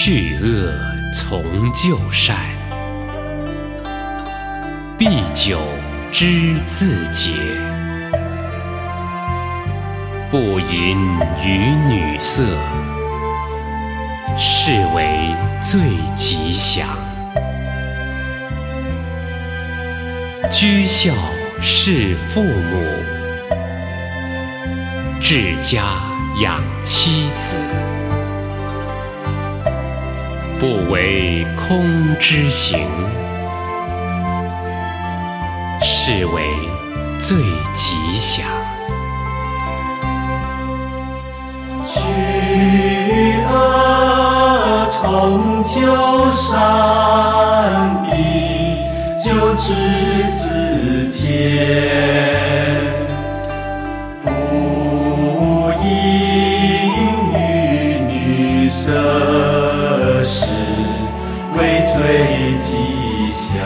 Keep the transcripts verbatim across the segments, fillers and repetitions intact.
去恶从就善，必酒知自节，不淫于女色，是为最吉祥。居孝事父母，治家养妻子，不为空之行，是为最吉祥。 去恶从就善，必酒知自节，不淫于女色，是为最吉祥。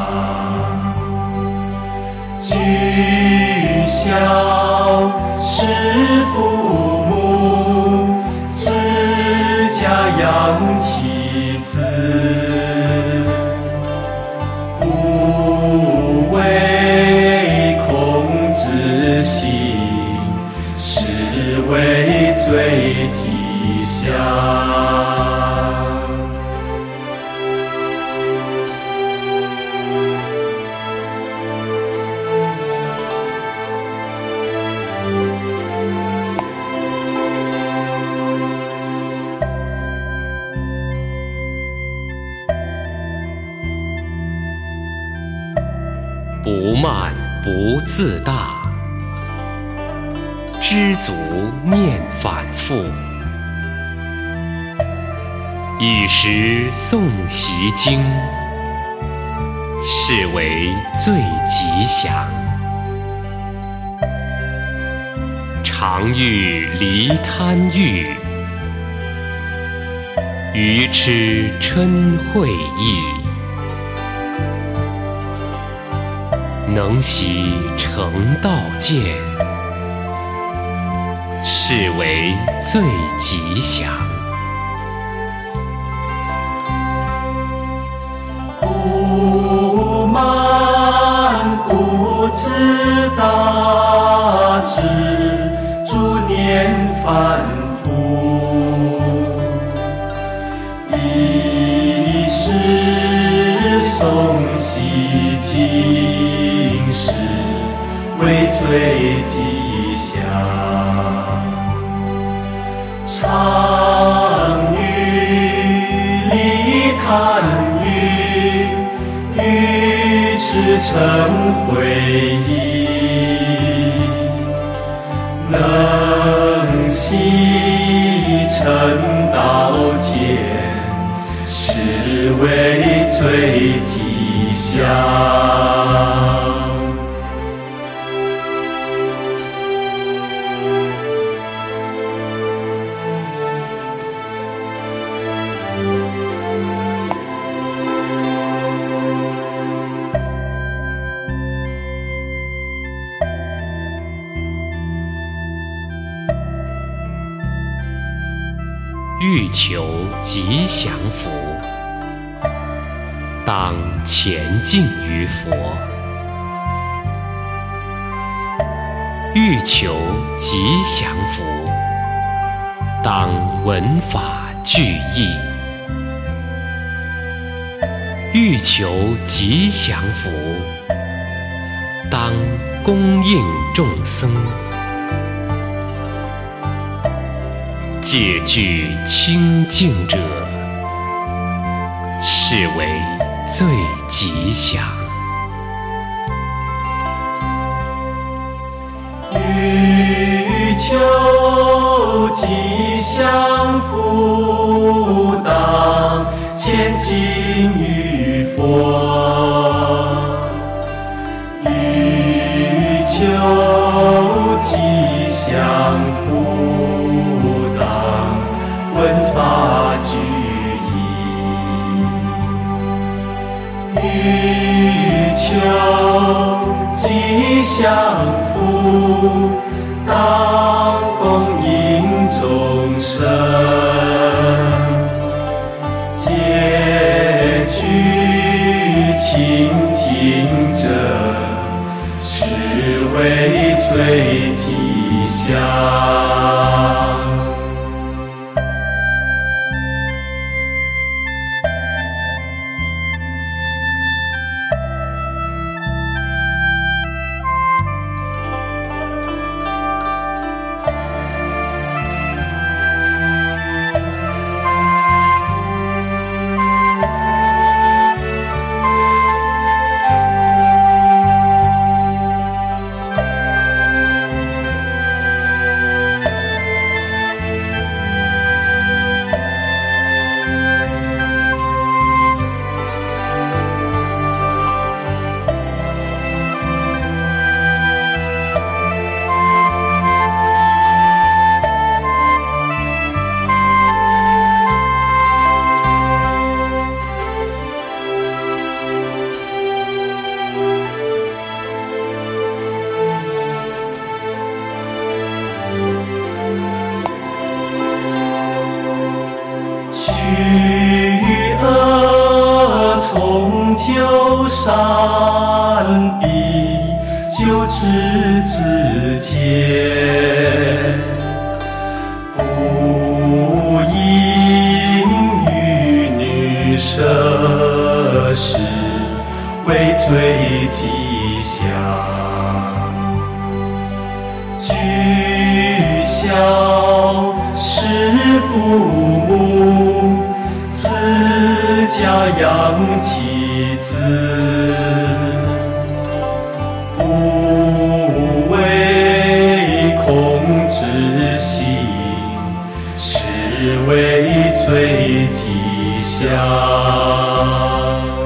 居孝事父母，治家养妻子，不为空之行，是为最吉祥。 不慢不自大，知足念反复，以时诵习经，是为最吉祥。常欲离贪欲，愚痴嗔恚意，能习成道见，是为最吉祥。 不慢不自大，知足念反复，以时诵习经，是为最吉祥。常欲离贪欲，愚痴嗔恚意，能习成道见，是为最吉祥。 欲求吉祥福，当前进于佛；欲求吉祥福，当闻法具义；欲求吉祥福，当供应众僧。戒具清净者，是为最吉祥。 欲求吉祥福，当前进于佛；欲求吉祥福，当闻法具义；欲求吉祥福，当供应众生。 为最吉祥。去恶从旧善避，就知自见，不因与女舍事，为最吉祥。具孝是父母，自家养其子，不为空之心，是为最吉祥。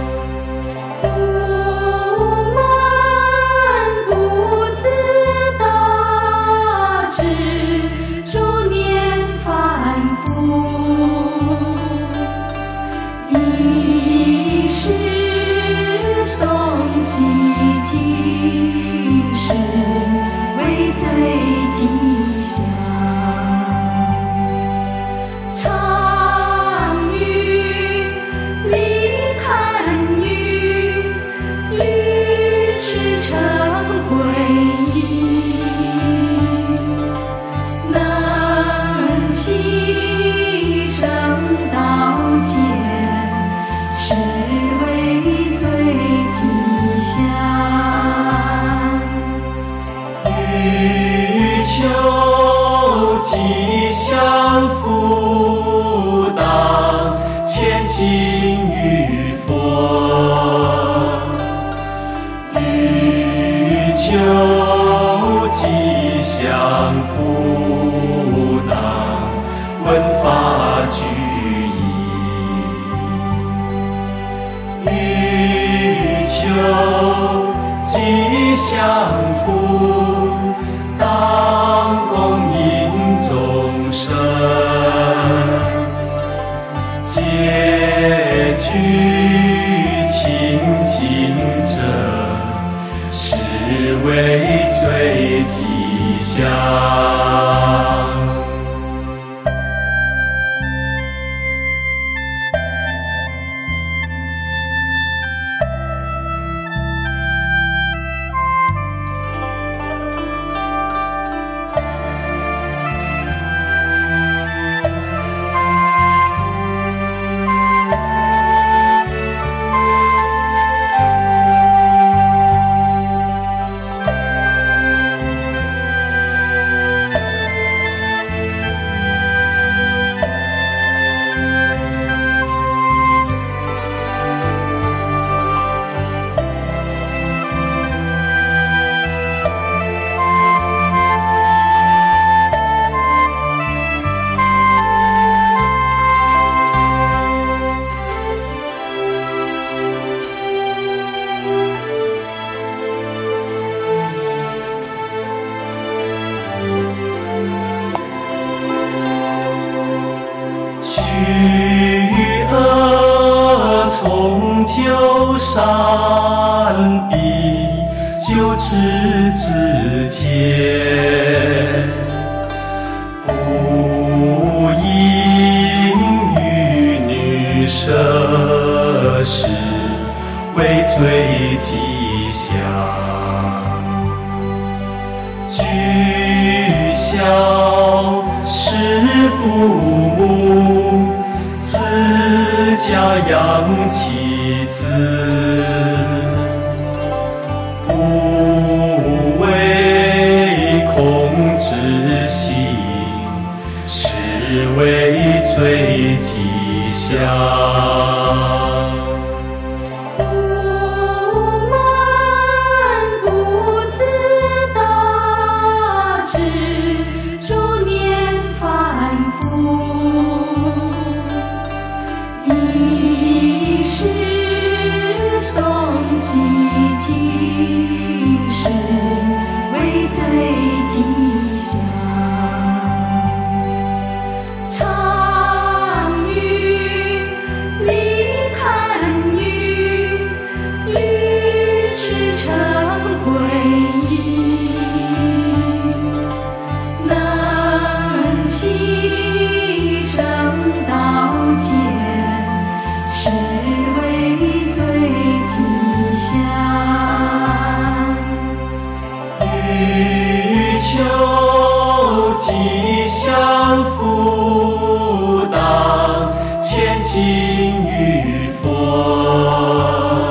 吉祥福当千金于佛，欲求吉祥福当闻法具义，欲求吉祥福当供应众生，皆具清净者，是为最吉祥。去恶从旧善避，就知自见，不因与女舍事，为最吉祥。 母，自家养妻子，不为空之行，是为最吉祥。 今世为最吉祥，常与礼堪舆，与世成归依，能悉正道见，是为最吉祥。 欲求吉祥福当，千金于佛。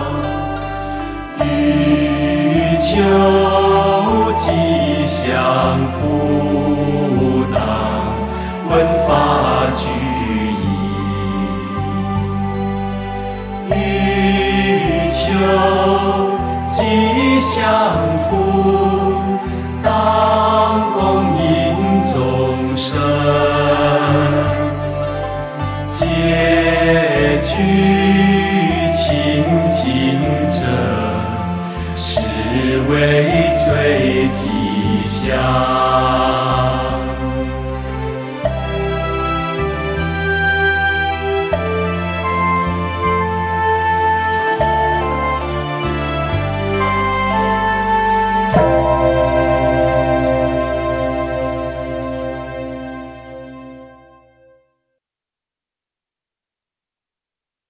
欲求吉祥福当，闻法具义。欲求吉祥福